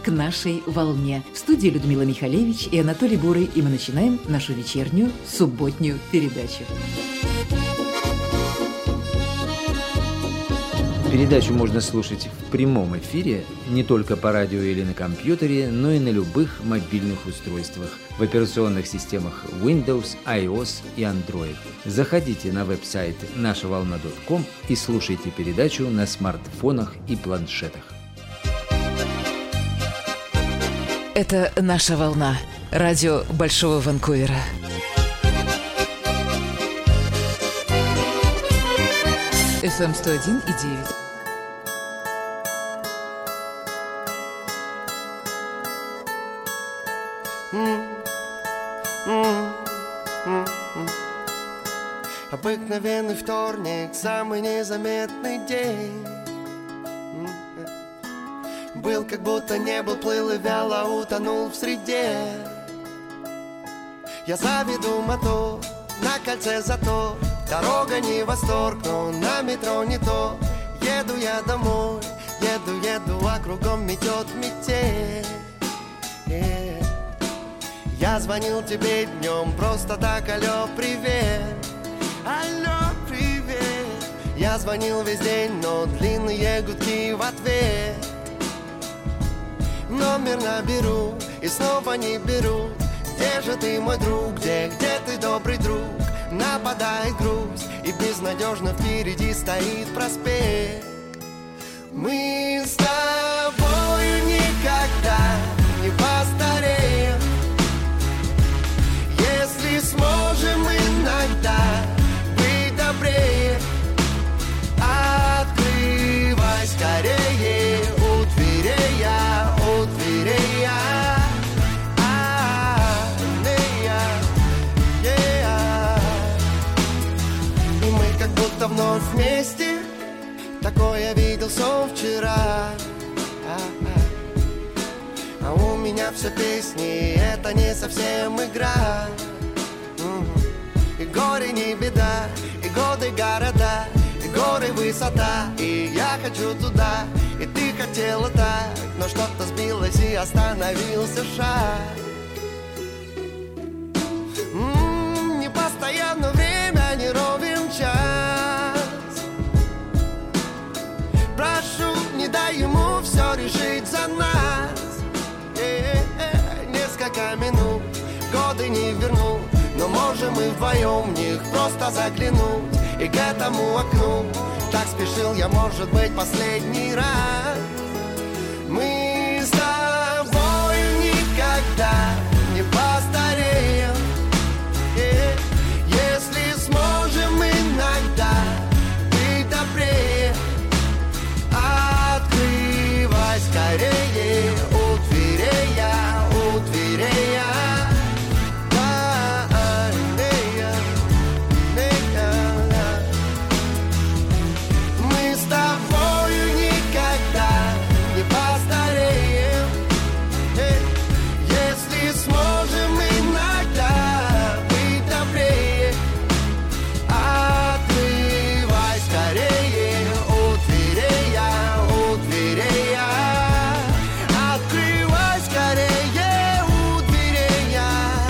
нашей волне. В студии Людмила Михалевич и Анатолий Бурый, и мы начинаем нашу вечернюю субботнюю передачу. Передачу можно слушать в прямом эфире не только по радио или на компьютере, но и на любых мобильных устройствах в операционных системах Windows, iOS и Android. Заходите на веб-сайт нашаволна.ком и слушайте передачу на смартфонах и планшетах. Это «Наша волна», радио Большого Ванкувера. FM 101,9. Обыкновенный вторник, самый незаметный день. Был, как будто не был, плыл и вяло утонул в среде. Я заведу мотор, на кольце затор. Дорога не восторг, но на метро не то. Еду я домой, еду, а кругом метет метель. Я звонил тебе днем, просто так, алло, привет. Алло, привет. Я звонил весь день, но длинные гудки в ответ. Номер наберу и снова не беру. Где же ты, мой друг, где ты, добрый друг? Нападает грусть, и безнадежно впереди стоит проспект. Мы с тобою никогда не постареем, если сможем иногда быть добрее. Открывай скорее, у дверей я, у дверей я. Вновь вместе, такое видел сон вчера. А у меня все песни, это не совсем игра. И горе не беда, и годы города, и горы высота. И я хочу туда, и ты хотела так, но что-то сбилось и остановился шаг. Не постоянно время, не ровен час. Прошу, не дай ему все решить за нас. Несколько минут, годы не вернут, но можем мы вдвоем в них просто заглянуть. И к этому окну так спешил я, может быть, последний раз. Мы с тобою никогда не постареем, если сможем иногда быть добрее. Открывай скорее, у дверей я, у дверей я. Мы с тобою никогда не постареем, если сможем иногда быть добрее. Открывай скорее, у дверей я, у дверей я. Открывай скорее, у дверей я.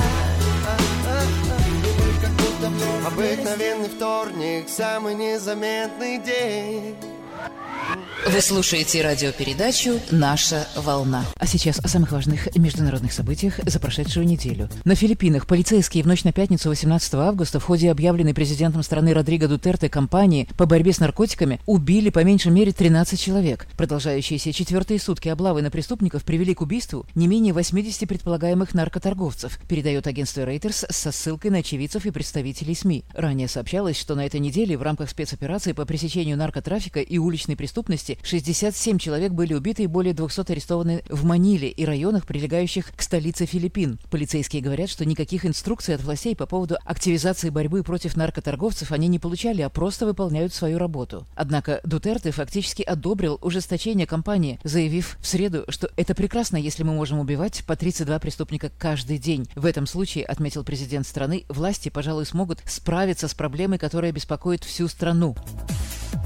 Обыкновенный вторник, самый незаметный день. Вы слушаете радиопередачу «Наша волна». А сейчас о самых важных международных событиях за прошедшую неделю. На Филиппинах полицейские в ночь на пятницу 18 августа в ходе объявленной президентом страны Родриго Дутерте кампании по борьбе с наркотиками убили по меньшей мере 13 человек. Продолжающиеся четвертые сутки облавы на преступников привели к убийству не менее 80 предполагаемых наркоторговцев, передает агентство Reuters со ссылкой на очевидцев и представителей СМИ. Ранее сообщалось, что на этой неделе в рамках спецоперации по пресечению наркотрафика и уличной преступности 67 человек были убиты и более 200 арестованы в Маниле и районах, прилегающих к столице Филиппин. Полицейские говорят, что никаких инструкций от властей по поводу активизации борьбы против наркоторговцев они не получали, а просто выполняют свою работу. Однако Дутерте фактически одобрил ужесточение кампании, заявив в среду, что это прекрасно, если мы можем убивать по 32 преступника каждый день. В этом случае, отметил президент страны, власти, пожалуй, смогут справиться с проблемой, которая беспокоит всю страну.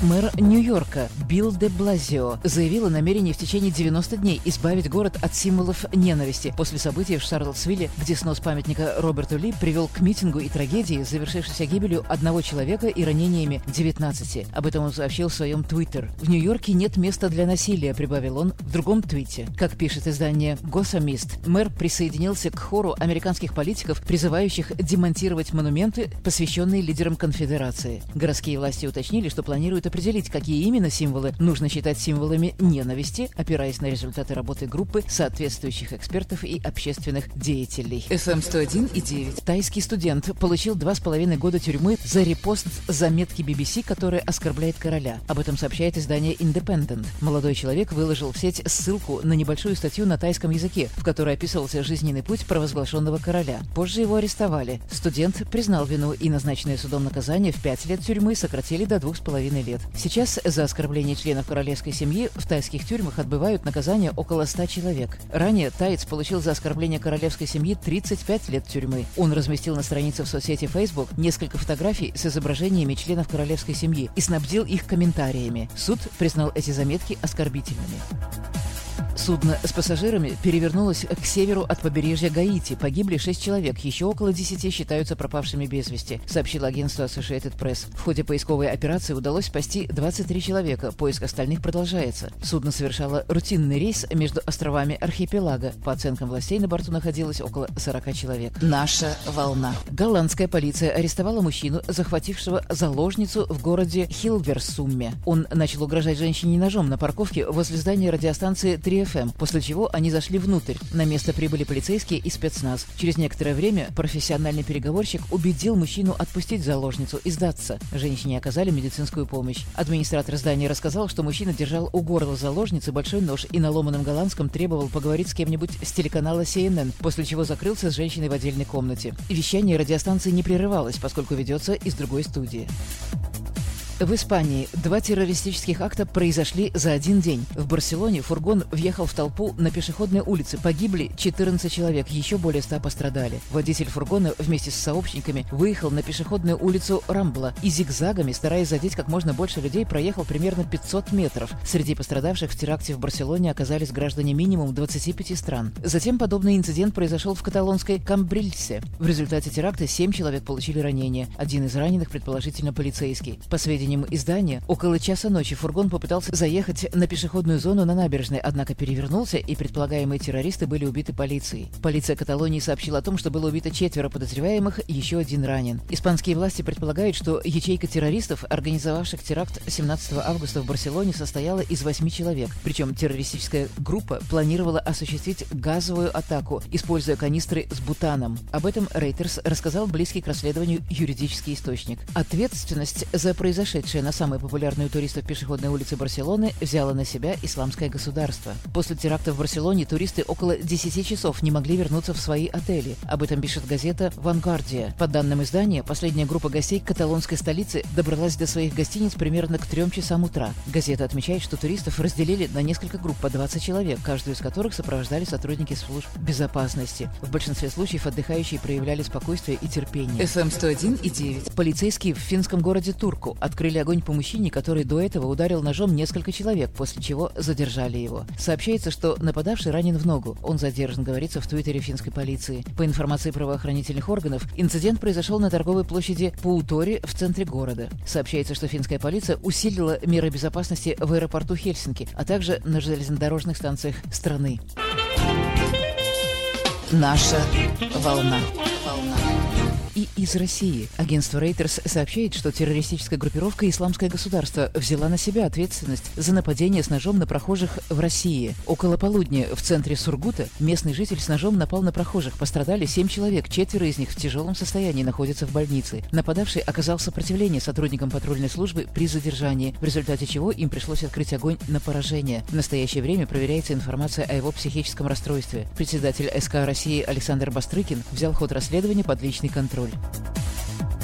Мэр Нью-Йорка Билл де Блазио заявил о намерении в течение 90 дней избавить город от символов ненависти после событий в Шарлоттсвилле, где снос памятника Роберту Ли привел к митингу и трагедии, завершившейся гибелью одного человека и ранениями 19. Об этом он сообщил в своем Твиттер. «В Нью-Йорке нет места для насилия», прибавил он в другом твите. Как пишет издание «Госамист», мэр присоединился к хору американских политиков, призывающих демонтировать монументы, посвященные лидерам конфедерации. Городские власти уточнили, что планируют определить, какие именно символы нужно считать символами ненависти, опираясь на результаты работы группы соответствующих экспертов и общественных деятелей. FM 101,9. Тайский студент получил 2,5 года тюрьмы за репост заметки BBC, которая оскорбляет короля. Об этом сообщает издание Independent. Молодой человек выложил в сеть ссылку на небольшую статью на тайском языке, в которой описывался жизненный путь провозглашенного короля. Позже его арестовали. Студент признал вину, и назначенное судом наказание в 5 лет тюрьмы сократили до 2,5 лет. Сейчас за оскорбление членов королевской семьи в тайских тюрьмах отбывают наказание около 100 человек. Ранее таец получил за оскорбление королевской семьи 35 лет тюрьмы. Он разместил на странице в соцсети Facebook несколько фотографий с изображениями членов королевской семьи и снабдил их комментариями. Суд признал эти заметки оскорбительными. Судно с пассажирами перевернулось к северу от побережья Гаити. Погибли 6 человек, еще около 10 считаются пропавшими без вести, сообщило агентство Associated Press. В ходе поисковой операции удалось спасти 23 человека, поиск остальных продолжается. Судно совершало рутинный рейс между островами архипелага. По оценкам властей, на борту находилось около 40 человек. Наша волна. Голландская полиция арестовала мужчину, захватившего заложницу в городе Хилверсумме. Он начал угрожать женщине ножом на парковке возле здания радиостанции 3FM, после чего они зашли внутрь. На место прибыли полицейские и спецназ. Через некоторое время профессиональный переговорщик убедил мужчину отпустить заложницу и сдаться. Женщине оказали медицинскую помощь. Администратор здания рассказал, что мужчина держал у горла заложницы большой нож и на ломаном голландском требовал поговорить с кем-нибудь с телеканала CNN, после чего закрылся с женщиной в отдельной комнате. Вещание радиостанции не прерывалось, поскольку ведется из другой студии. В Испании 2 террористических акта произошли за один день. В Барселоне фургон въехал в толпу на пешеходной улице. Погибли 14 человек, еще более 100 пострадали. Водитель фургона вместе с сообщниками выехал на пешеходную улицу Рамбла и зигзагами, стараясь задеть как можно больше людей, проехал примерно 500 метров. Среди пострадавших в теракте в Барселоне оказались граждане минимум 25 стран. Затем подобный инцидент произошел в каталонской Камбрильсе. В результате теракта 7 человек получили ранения. Один из раненых, предположительно, полицейский. По сведениям издания, около часа ночи фургон попытался заехать на пешеходную зону на набережной, однако перевернулся, и предполагаемые террористы были убиты полицией. Полиция Каталонии сообщила о том, что было убито 4 подозреваемых, еще 1 ранен. Испанские власти предполагают, что ячейка террористов, организовавших теракт 17 августа в Барселоне, состояла из 8 человек. Причем террористическая группа планировала осуществить газовую атаку, используя канистры с бутаном. Об этом Reuters рассказал близкий к расследованию юридический источник. Ответственность за произошедшее на самой популярной у туристов пешеходной улице Барселоны взяло на себя Исламское государство. После теракта в Барселоне туристы около 10 часов не могли вернуться в свои отели. Об этом пишет газета «Vanguardia». По данным издания, последняя группа гостей каталонской столицы добралась до своих гостиниц примерно к 3 часам утра. Газета отмечает, что туристов разделили на несколько групп по 20 человек, каждую из которых сопровождали сотрудники служб безопасности. В большинстве случаев отдыхающие проявляли спокойствие и терпение. FM 101,9. Полицейские в финском городе Турку открыли огонь по мужчине, который до этого ударил ножом несколько человек, после чего задержали его. Сообщается, что нападавший ранен в ногу. Он задержан, говорится в твиттере финской полиции. По информации правоохранительных органов, инцидент произошел на торговой площади Паутори в центре города. Сообщается, что финская полиция усилила меры безопасности в аэропорту Хельсинки, а также на железнодорожных станциях страны. Наша волна. И из России. Агентство Reuters сообщает, что террористическая группировка «Исламское государство» взяла на себя ответственность за нападение с ножом на прохожих в России. Около полудня в центре Сургута местный житель с ножом напал на прохожих. Пострадали 7 человек, 4 из них в тяжелом состоянии находятся в больнице. Нападавший оказал сопротивление сотрудникам патрульной службы при задержании, в результате чего им пришлось открыть огонь на поражение. В настоящее время проверяется информация о его психическом расстройстве. Председатель СК России Александр Бастрыкин взял ход расследования под личный контроль.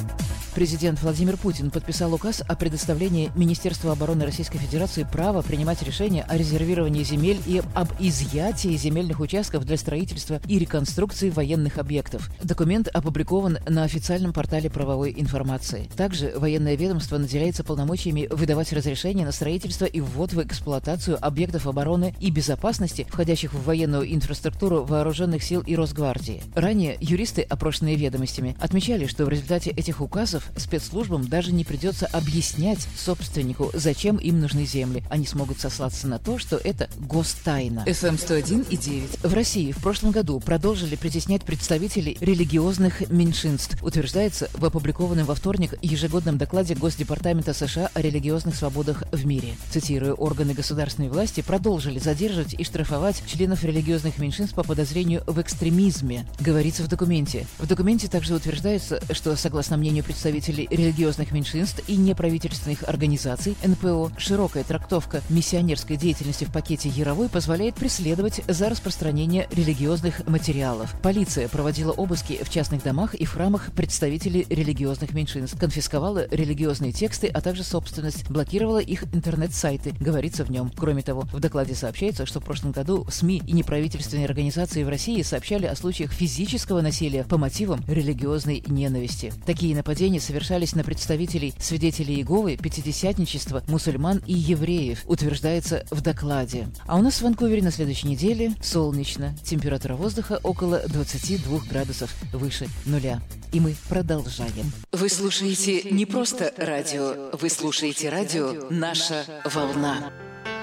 Президент Владимир Путин подписал указ о предоставлении Министерству обороны Российской Федерации права принимать решения о резервировании земель и об изъятии земельных участков для строительства и реконструкции военных объектов. Документ опубликован на официальном портале правовой информации. Также военное ведомство наделяется полномочиями выдавать разрешения на строительство и ввод в эксплуатацию объектов обороны и безопасности, входящих в военную инфраструктуру вооруженных сил и Росгвардии. Ранее юристы, опрошенные ведомостями, отмечали, что в результате этих указов спецслужбам даже не придется объяснять собственнику, зачем им нужны земли. Они смогут сослаться на то, что это гостайна. FM 101,9. В России в прошлом году продолжили притеснять представителей религиозных меньшинств, утверждается в опубликованном во вторник ежегодном докладе Госдепартамента США о религиозных свободах в мире. Цитирую, органы государственной власти продолжили задерживать и штрафовать членов религиозных меньшинств по подозрению в экстремизме, говорится в документе. В документе также утверждается, что, согласно мнению представителей религиозных меньшинств и неправительственных организаций НПО, широкая трактовка миссионерской деятельности в пакете Яровой позволяет преследовать за распространение религиозных материалов. Полиция проводила обыски в частных домах и в храмах представителей религиозных меньшинств, конфисковала религиозные тексты, а также собственность, блокировала их интернет-сайты, говорится в нем. Кроме того, в докладе сообщается, что в прошлом году СМИ и неправительственные организации в России сообщали о случаях физического насилия по мотивам религиозной ненависти. Такие нападения совершались на представителей свидетелей Иеговы, пятидесятничества, мусульман и евреев, утверждается в докладе. А у нас в Ванкувере на следующей неделе солнечно. Температура воздуха около 22 градусов выше нуля. И мы продолжаем. Вы слушаете не просто радио, вы слушаете радио «Наша волна».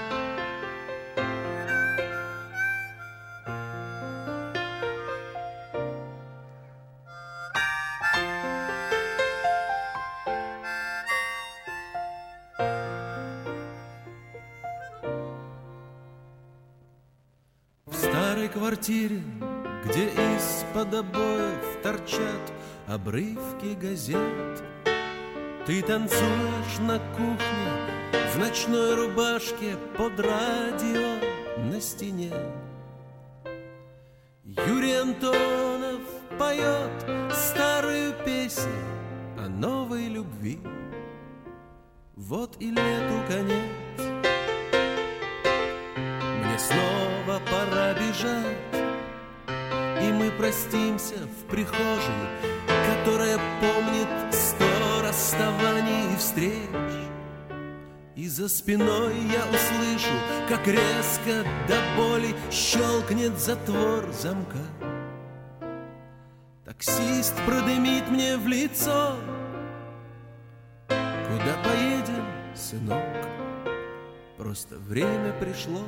В старой квартире, где из-под обоев торчат обрывки газет, ты танцуешь на кухне в ночной рубашке под радио на стене. Юрий Антонов поет старую песню о новой любви. Вот и лету конец, мне снова пора бежать, и мы простимся в прихожей, которая помнит 100 расставаний и встреч. И за спиной я услышу, как резко до боли щелкнет затвор замка. Таксист продымит мне в лицо: куда поедем, сынок? Просто время пришло.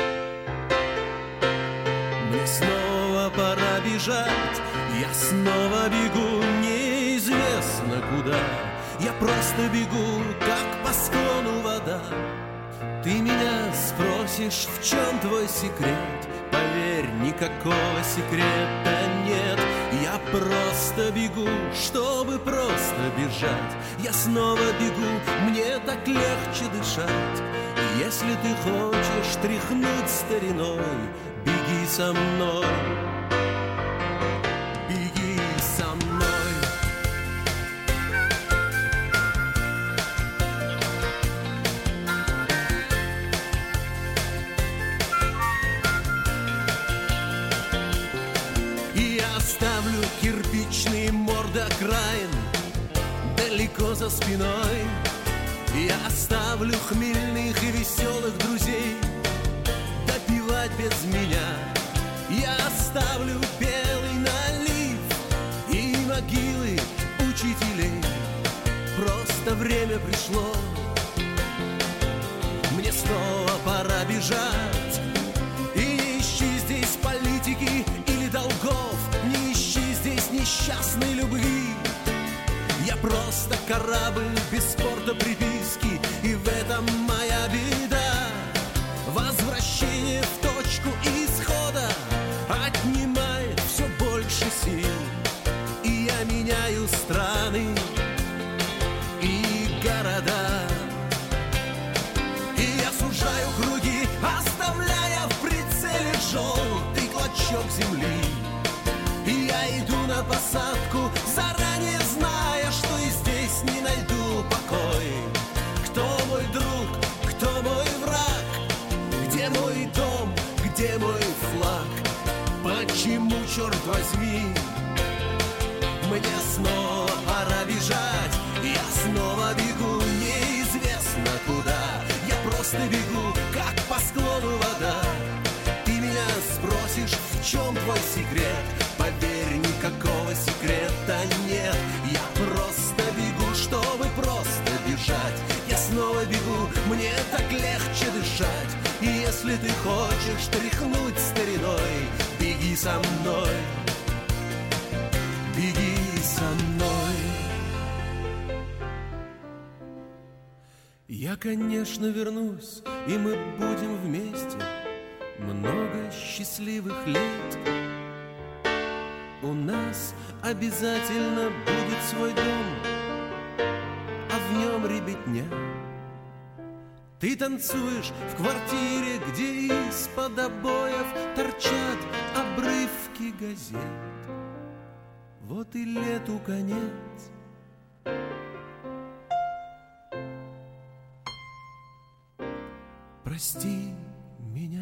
Мне снова пора бежать, я снова бегу неизвестно куда. Я просто бегу, как по склону вода. Ты меня спросишь, в чем твой секрет? Поверь, никакого секрета нет. Я просто бегу, чтобы просто бежать. Я снова бегу, мне так легче дышать. И если ты хочешь тряхнуть стариной, беги со мной, беги со мной. И я оставлю кирпичные морды окраин далеко за спиной. Я оставлю хмельных и веселых друзей допивать без меня. Я оставлю белый налив и могилы учителей. Просто время пришло, мне снова пора бежать. И не ищи здесь политики или долгов, не ищи здесь несчастной любви. Я просто корабль без порта приписки, и в этом моя беда. Возвращение в точку исхода отнимает все больше сил. И я меняю страны и города. И я сужаю круги, оставляя в прицеле желтый клочок земли. И я иду на посадку, заранее зная, что и здесь флаг. Почему, черт возьми, мне снова пора бежать? Я снова бегу неизвестно куда. Я просто бегу, как по склону вода. Ты меня спросишь, в чем твой секрет? Поверь, никакого секрета нет. Я просто бегу, чтобы просто бежать. Я снова бегу, мне так легче дышать. И если ты хочешь тряхнуть стариной, беги со мной, беги со мной. Я, конечно, вернусь, и мы будем вместе много счастливых лет. У нас обязательно будет свой дом, а в нем ребятня. Ты танцуешь в квартире, где из-под обоев торчат обрывки газет. Вот и лету конец. Прости меня.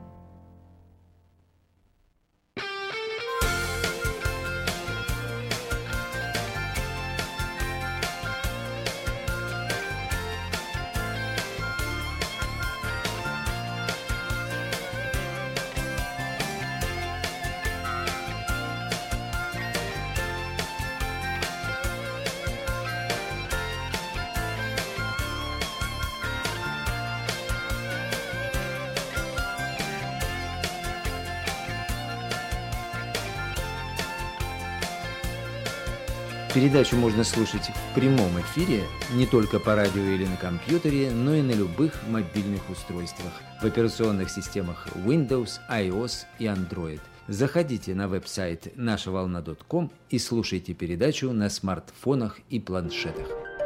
Передачу можно слушать в прямом эфире не только по радио или на компьютере, но и на любых мобильных устройствах в операционных системах Windows, iOS и Android. Заходите на веб-сайт нашаволна.com и слушайте передачу на смартфонах и планшетах.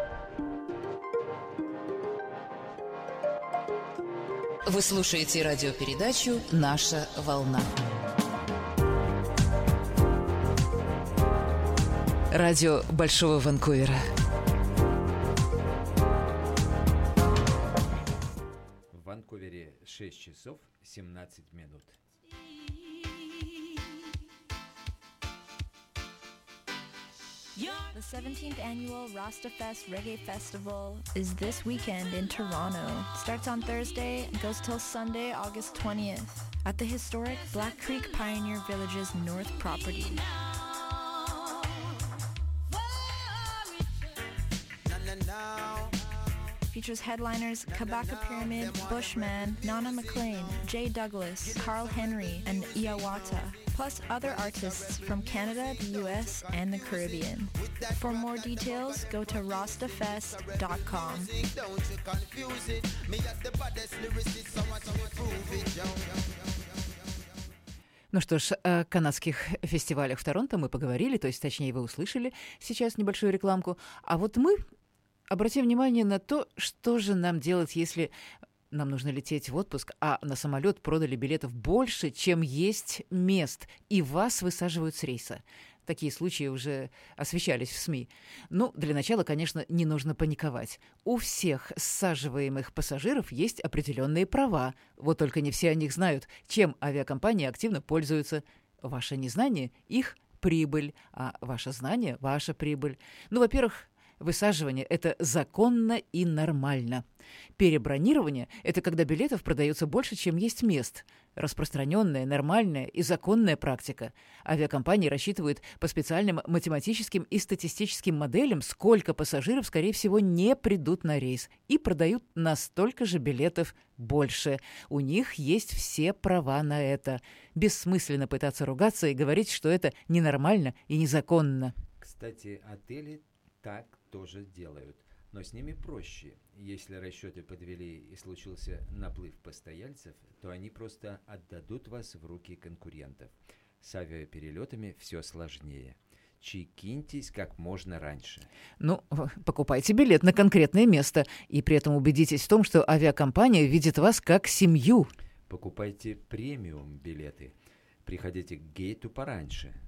Вы слушаете радиопередачу «Наша волна». Радио Большого Ванкувера. В Ванкувере 6 часов 17 минут. The 17th annual Rastafest Reggae Festival is this weekend in Toronto. Starts on Thursday and goes till Sunday, August 20th at the historic Black Creek Pioneer Village's North property. Features headliners Kabaka Pyramid, Bushman, Nana McLean, Jay Douglas, Carl Henry, and Iawata, plus other artists from Canada, the US, and the Caribbean. For more details, go to rastafest.com. Ну что ж, о канадских фестивалях в Торонто мы поговорили, то есть, точнее, вы услышали сейчас небольшую рекламку. А вот мы обратим внимание на то, что же нам делать, если нам нужно лететь в отпуск, а на самолет продали билетов больше, чем есть мест, и вас высаживают с рейса. Такие случаи уже освещались в СМИ. Ну, для начала, конечно, не нужно паниковать. У всех ссаживаемых пассажиров есть определенные права. Вот только не все о них знают, чем авиакомпании активно пользуются. Ваше незнание – их прибыль, а ваше знание – ваша прибыль. Ну, во-первых, высаживание – это законно и нормально. Перебронирование – это когда билетов продается больше, чем есть мест. Распространенная, нормальная и законная практика. Авиакомпании рассчитывают по специальным математическим и статистическим моделям, сколько пассажиров, скорее всего, не придут на рейс, и продают на столько же билетов больше. У них есть все права на это. Бессмысленно пытаться ругаться и говорить, что это ненормально и незаконно. Кстати, отели так тоже делают, но с ними проще. Если расчеты подвели и случился наплыв постояльцев, то они просто отдадут вас в руки конкурентов. С авиаперелетами все сложнее. Чекиньтесь как можно раньше. Ну, покупайте билет на конкретное место и при этом убедитесь в том, что авиакомпания видит вас как семью. Покупайте премиум билеты. Приходите к гейту пораньше.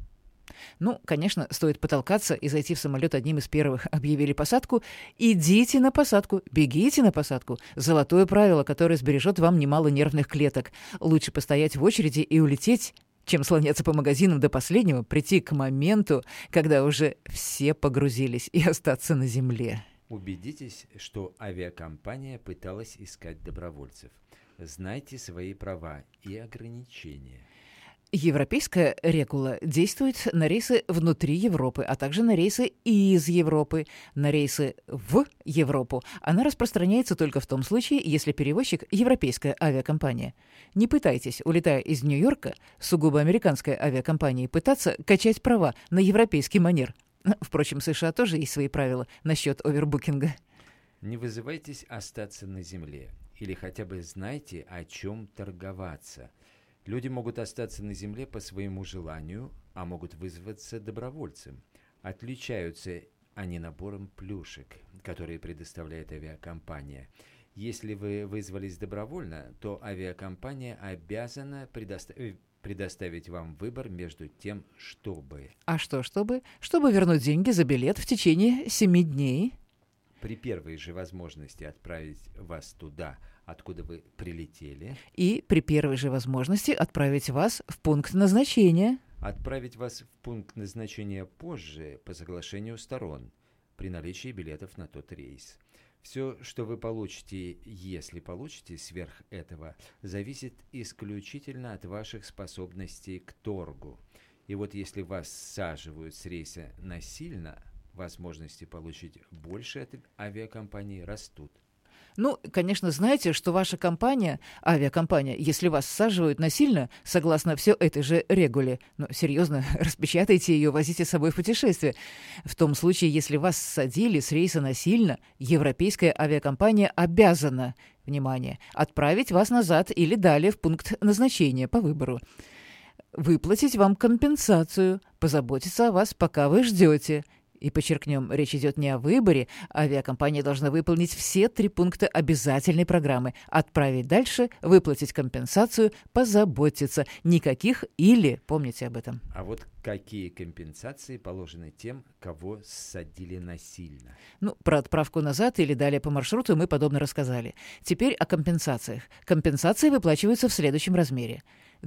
Ну, конечно, стоит потолкаться и зайти в самолет одним из первых. Объявили посадку. Идите на посадку, бегите на посадку. Золотое правило, которое сбережет вам немало нервных клеток. Лучше постоять в очереди и улететь, чем слоняться по магазинам до последнего, прийти к моменту, когда уже все погрузились, и остаться на земле. Убедитесь, что авиакомпания пыталась искать добровольцев. Знайте свои права и ограничения. Европейская регула действует на рейсы внутри Европы, а также на рейсы из Европы. На рейсы в Европу она распространяется только в том случае, если перевозчик – европейская авиакомпания. Не пытайтесь, улетая из Нью-Йорка, сугубо американской авиакомпании, пытаться качать права на европейский манер. Впрочем, в США тоже есть свои правила насчет овербукинга. Не вызывайтесь остаться на земле, или хотя бы знайте, о чем торговаться. Люди могут остаться на земле по своему желанию, а могут вызваться добровольцем. Отличаются они набором плюшек, которые предоставляет авиакомпания. Если вы вызвались добровольно, то авиакомпания обязана предоставить вам выбор между тем, чтобы... А что чтобы? Чтобы вернуть деньги за билет в течение 7 дней. При первой же возможности отправить вас туда, откуда вы прилетели. И при первой же возможности отправить вас в пункт назначения. Отправить вас в пункт назначения позже по соглашению сторон, при наличии билетов на тот рейс. Все, что вы получите, если получите сверх этого, зависит исключительно от ваших способностей к торгу. И вот если вас саживают с рейса насильно, возможности получить больше от авиакомпании растут. Ну, конечно, знаете, что ваша компания, авиакомпания, если вас саживают насильно, согласно все этой же регуле, но серьезно, распечатайте ее, возите с собой в путешествие. В том случае, если вас садили с рейса насильно, европейская авиакомпания обязана, внимание, отправить вас назад или далее в пункт назначения по выбору. Выплатить вам компенсацию, позаботиться о вас, пока вы ждете. И подчеркнем, речь идет не о выборе. Авиакомпания должна выполнить все 3 пункта обязательной программы. Отправить дальше, выплатить компенсацию, позаботиться. Никаких «или», помните об этом. А вот какие компенсации положены тем, кого ссадили насильно? Ну, про отправку назад или далее по маршруту мы подобно рассказали. Теперь о компенсациях. Компенсации выплачиваются в следующем размере.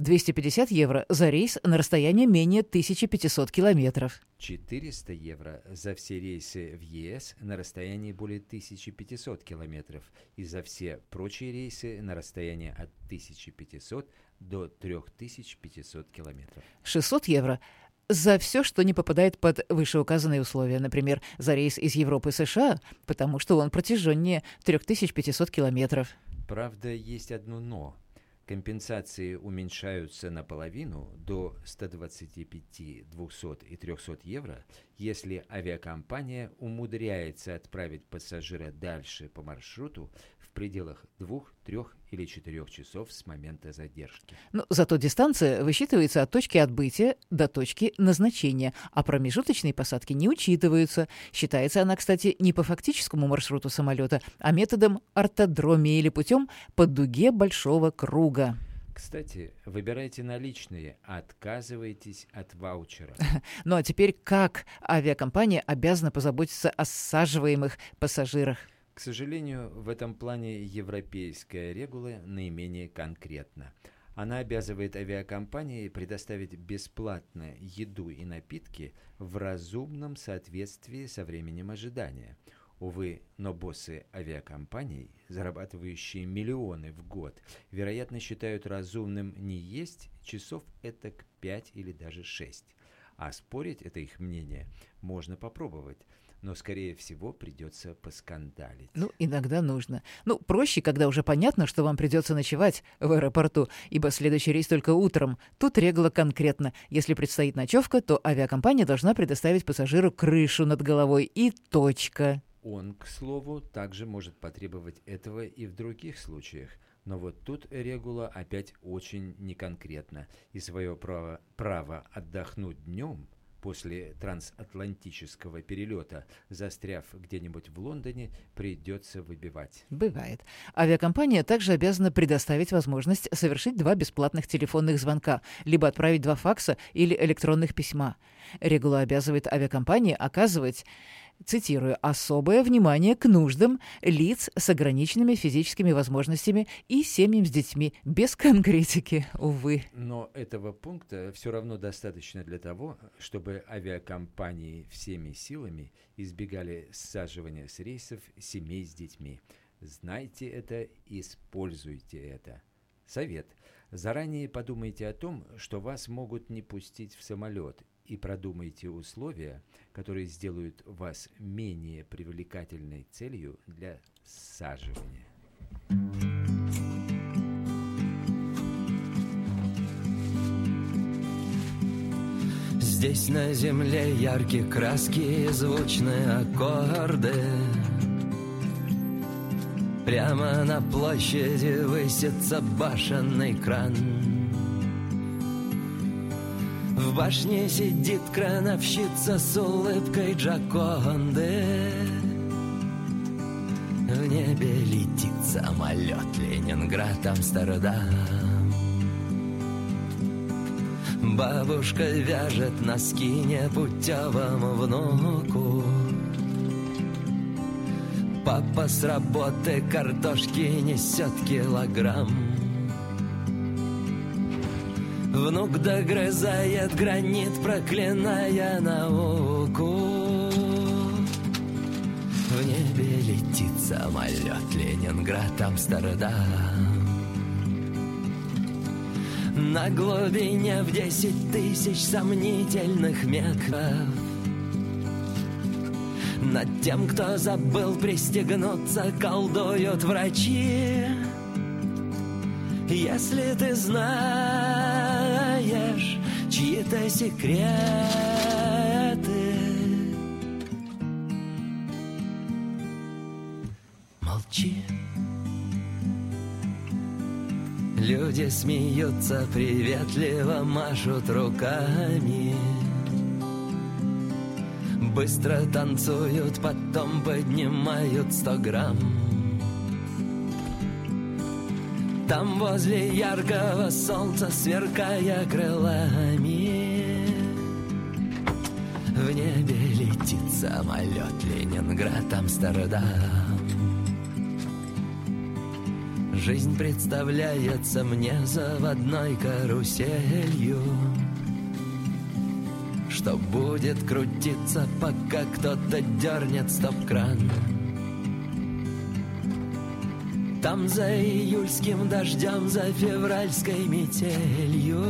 250 евро за рейс на расстояние менее 1500 километров. 400 евро за все рейсы в ЕС на расстоянии более 1500 километров и за все прочие рейсы на расстоянии от 1500 до 3500 километров. 600 евро за все, что не попадает под вышеуказанные условия, например, за рейс из Европы в США, потому что он протяженнее 3500 километров. Правда, есть одно «но». Компенсации уменьшаются наполовину до 125, 200 и 300 евро, если авиакомпания умудряется отправить пассажира дальше по маршруту в пределах 2, 3 или 4 часов с момента задержки. Но зато дистанция высчитывается от точки отбытия до точки назначения, а промежуточные посадки не учитываются. Считается она, кстати, не по фактическому маршруту самолета, а методом ортодромии или путем по дуге большого круга. Кстати, выбирайте наличные, отказывайтесь от ваучера. Ну а теперь как авиакомпания обязана позаботиться о саживаемых пассажирах? К сожалению, в этом плане европейская регула наименее конкретна. Она обязывает авиакомпании предоставить бесплатно еду и напитки в разумном соответствии со временем ожидания. Увы, но боссы авиакомпаний, зарабатывающие миллионы в год, вероятно, считают разумным не есть часов этак 5 или даже 6. А спорить это их мнение можно попробовать. Но, скорее всего, придется поскандалить. Ну, иногда нужно. Ну, проще, когда уже понятно, что вам придется ночевать в аэропорту, ибо следующий рейс только утром. Тут регла конкретно. Если предстоит ночевка, то авиакомпания должна предоставить пассажиру крышу над головой и точка. Он, к слову, также может потребовать этого и в других случаях. Но вот тут регула опять очень неконкретна, и свое право отдохнуть днем После трансатлантического перелета, застряв где-нибудь в Лондоне, придется выбивать. Бывает. Авиакомпания также обязана предоставить возможность совершить 2 бесплатных телефонных звонка, либо отправить 2 факса или электронных письма. Регула обязывает авиакомпании оказывать, цитирую, «особое внимание к нуждам лиц с ограниченными физическими возможностями и семьям с детьми», без конкретики, увы. Но этого пункта все равно достаточно для того, чтобы авиакомпании всеми силами избегали саживания с рейсов семей с детьми. Знайте это, используйте это. Совет. Заранее подумайте о том, что вас могут не пустить в самолет, и продумайте условия, которые сделают вас менее привлекательной целью для саживания. Здесь на земле яркие краски, звучные аккорды. Прямо на площади высится башенный кран. В башне сидит крановщица с улыбкой Джоконды. В небе летит самолет Ленинград-Амстердам. Бабушка вяжет носки непутевому внуку. Папа с работы картошки несет килограмм. Внук догрызает гранит, проклиная науку. В небе летит самолет Ленинград-Амстердам. На глубине в 10 000 сомнительных метров над тем, кто забыл пристегнуться, колдуют врачи. Если ты знаешь чьи-то секреты, молчи. Люди смеются, приветливо машут руками. Быстро танцуют, потом поднимают 100 грамм. Там возле яркого солнца, сверкая крылами, в небе летит самолет Ленинград-Амстердам. Жизнь представляется мне заводной каруселью, что будет крутиться, пока кто-то дернет стоп-кран. Там за июльским дождем, за февральской метелью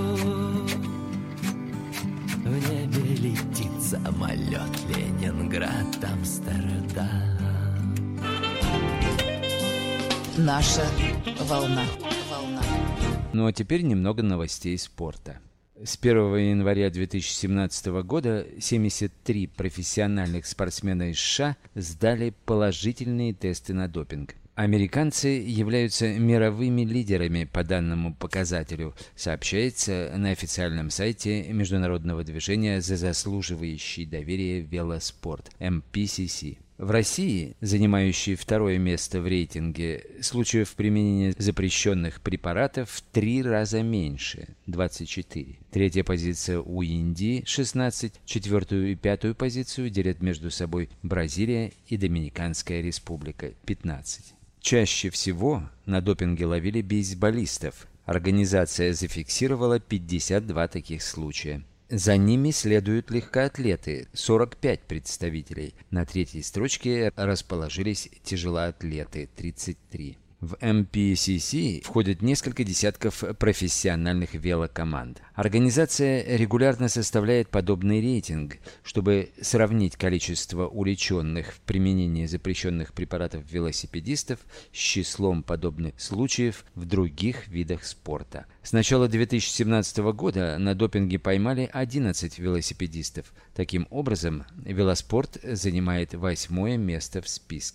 в небе летит самолет Ленинград-Амстердам. Наша волна. Ну а теперь немного новостей спорта. С 1 января 2017 года 73 профессиональных спортсмена из США сдали положительные тесты на допинг. Американцы являются мировыми лидерами по данному показателю, сообщается на официальном сайте Международного движения за заслуживающий доверия велоспорт (MPCC). В России, занимающей 2-е место в рейтинге, случаев применения запрещенных препаратов в 3 раза меньше – 24. 3-я позиция у Индии – 16, 4-ю и 5-ю позицию делят между собой Бразилия и Доминиканская республика – 15. Чаще всего на допинге ловили бейсболистов. Организация зафиксировала 52 таких случая. За ними следуют легкоатлеты – 45 представителей. На 3-й строчке расположились тяжелоатлеты – 33. В MPCC входят несколько десятков профессиональных велокоманд. Организация регулярно составляет подобный рейтинг, чтобы сравнить количество увлеченных в применении запрещенных препаратов велосипедистов с числом подобных случаев в других видах спорта. С начала 2017 года на допинге поймали 11 велосипедистов. Таким образом, велоспорт занимает 8-е место в списке.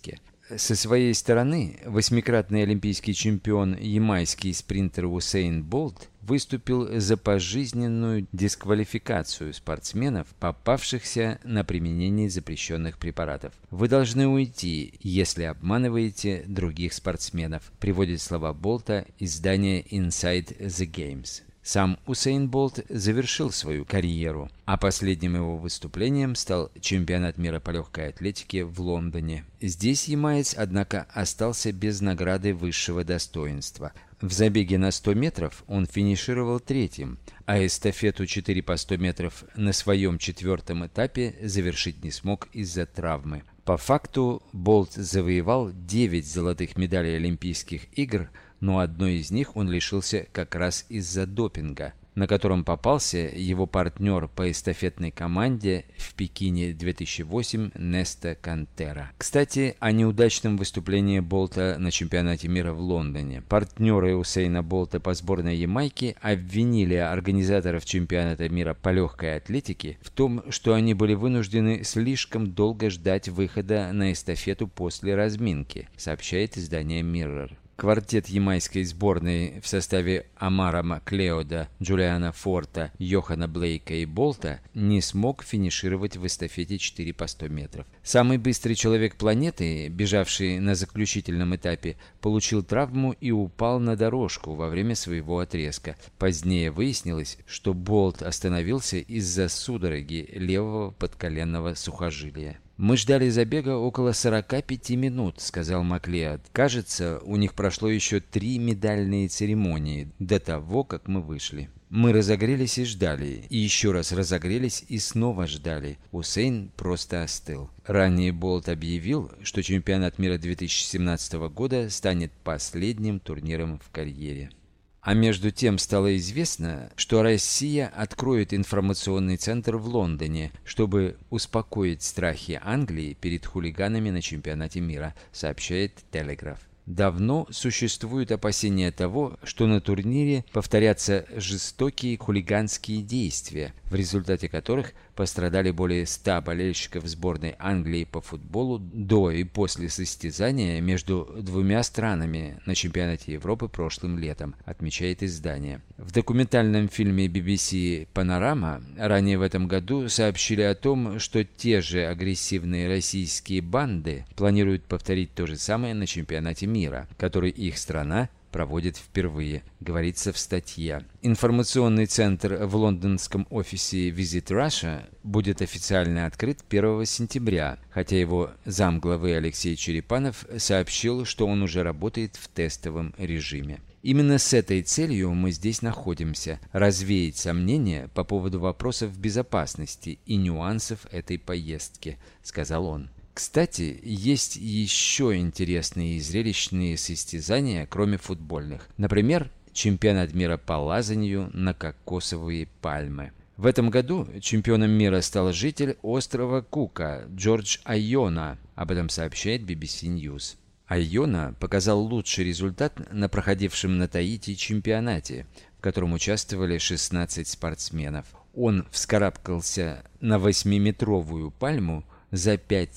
Со своей стороны, 8-кратный олимпийский чемпион, ямайский спринтер Усейн Болт выступил за пожизненную дисквалификацию спортсменов, попавшихся на применение запрещенных препаратов. «Вы должны уйти, если обманываете других спортсменов», приводит слова Болта издание Inside the Games. Сам Усейн Болт завершил свою карьеру, а последним его выступлением стал чемпионат мира по легкой атлетике в Лондоне. Здесь ямаец, однако, остался без награды высшего достоинства. В забеге на 100 метров он финишировал третьим, а эстафету 4 по 100 метров на своем 4-м этапе завершить не смог из-за травмы. По факту Болт завоевал 9 золотых медалей Олимпийских игр, но одной из них он лишился как раз из-за допинга, на котором попался его партнер по эстафетной команде в Пекине 2008 Неста Кантера. Кстати, о неудачном выступлении Болта на чемпионате мира в Лондоне. Партнеры Усейна Болта по сборной Ямайки обвинили организаторов чемпионата мира по легкой атлетике в том, что они были вынуждены слишком долго ждать выхода на эстафету после разминки, сообщает издание Mirror. Квартет ямайской сборной в составе Амара Маклеода, Джулиана Форта, Йохана Блейка и Болта не смог финишировать в эстафете 4 по 100 метров. Самый быстрый человек планеты, бежавший на заключительном этапе, получил травму и упал на дорожку во время своего отрезка. Позднее выяснилось, что Болт остановился из-за судороги левого подколенного сухожилия. «Мы ждали забега около 45 минут», — сказал Маклеод. «Кажется, у них прошло еще 3 медальные церемонии до того, как мы вышли. Мы разогрелись и ждали, и еще раз разогрелись и снова ждали. Усейн просто остыл». Ранее Болт объявил, что чемпионат мира 2017 года станет последним турниром в карьере. А между тем стало известно, что Россия откроет информационный центр в Лондоне, чтобы успокоить страхи Англии перед хулиганами на чемпионате мира, сообщает Telegraph. Давно существуют опасения того, что на турнире повторятся жестокие хулиганские действия, в результате которых пострадали более 100 болельщиков сборной Англии по футболу до и после состязания между двумя странами на чемпионате Европы прошлым летом, отмечает издание. В документальном фильме BBC «Панорама» ранее в этом году сообщили о том, что те же агрессивные российские банды планируют повторить то же самое на чемпионате мира, который их страна проводит впервые, говорится в статье. Информационный центр в лондонском офисе Visit Russia будет официально открыт 1 сентября, хотя его замглавы Алексей Черепанов сообщил, что он уже работает в тестовом режиме. «Именно с этой целью мы здесь находимся – развеять сомнения по поводу вопросов безопасности и нюансов этой поездки», – сказал он. Кстати, есть еще интересные и зрелищные состязания, кроме футбольных. Например, чемпионат мира по лазанью на кокосовые пальмы. В этом году чемпионом мира стал житель острова Кука Джордж Айона. Об этом сообщает BBC News. Айона показал лучший результат на проходившем на Таити чемпионате, в котором участвовали 16 спортсменов. Он вскарабкался на 8-метровую пальму за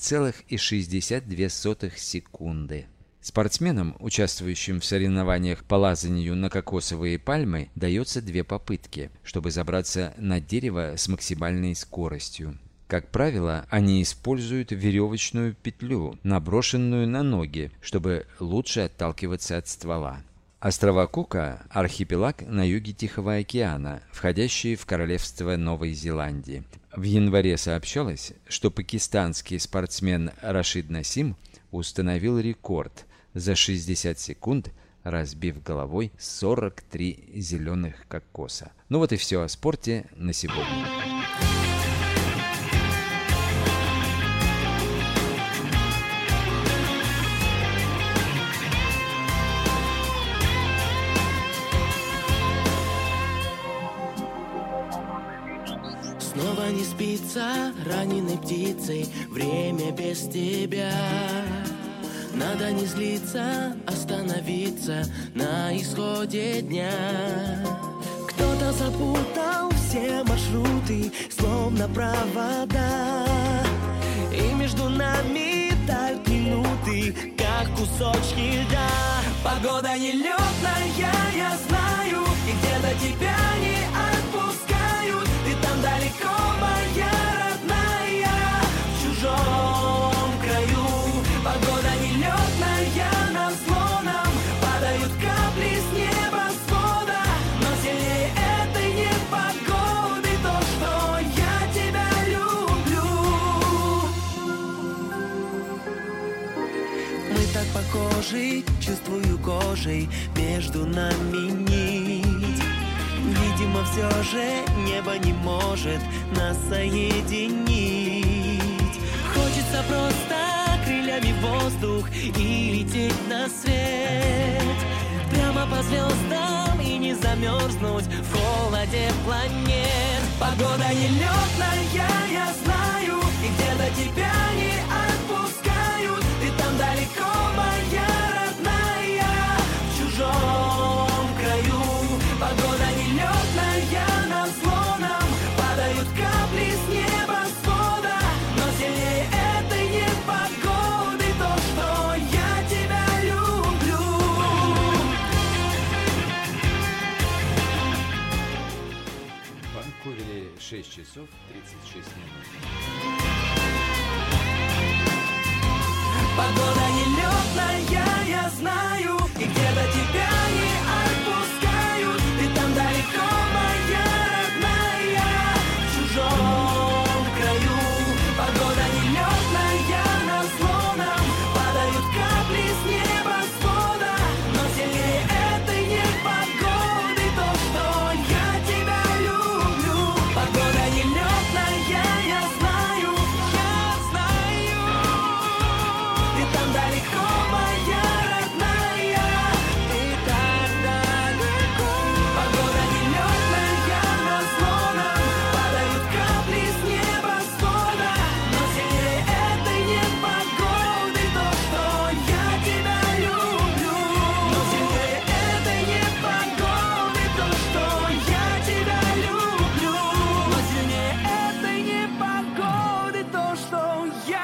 5,62 секунды. Спортсменам, участвующим в соревнованиях по лазанию на кокосовые пальмы, дается 2 попытки, чтобы забраться на дерево с максимальной скоростью. Как правило, они используют веревочную петлю, наброшенную на ноги, чтобы лучше отталкиваться от ствола. Острова Кука – архипелаг на юге Тихого океана, входящий в королевство Новой Зеландии. В январе сообщалось, что пакистанский спортсмен Рашид Насим установил рекорд за 60 секунд, разбив головой 43 зеленых кокоса. Ну вот и все о спорте на сегодня. Снова не спится раненой птицей, время без тебя. Надо не злиться, остановиться на исходе дня. Кто-то запутал все маршруты, словно провода, и между нами так не растянуты, как кусочки льда. Погода нелетная, я знаю, и где-то тебя не отпускают. Ты там далеко, моя родная, в чужом краю. Погода нелетная, назло нам падают капли с небосвода. Но сильнее этой непогоды то, что я тебя люблю. Мы так похожи, чувствую кожей между нами нить. Видимо, все же небо не может нас соединить. Хочется просто крыльями в воздух и лететь на свет, прямо по звездам и не замерзнуть в холоде планет. Погода нелетная, я знаю, и где-то тебя не отпускают. Ты там далеко, моя родная, в чужом краю. Погода нелетная, назло нам падают капли с небосвода. Но сильнее этой непогоды то, что я тебя люблю. В Ванкувере 6 часов 36 минут. Погода нелетная, я знаю, и где-то тебя не отпускают. Ты там далеко, моя родная, в чужом краю. Погода нелетная, назло нам падают капли с небосвода. Но сильнее этой непогоды то, что я тебя люблю. Погода нелетная, я знаю, ты там далеко, моя родная, ты так далеко. Погода нелетная, назло нам падают капли с небосвода. Но сильнее этой непогоды то, что я тебя люблю. Но сильнее этой непогоды то, что я тебя люблю. Но сильнее этой непогоды то, что я...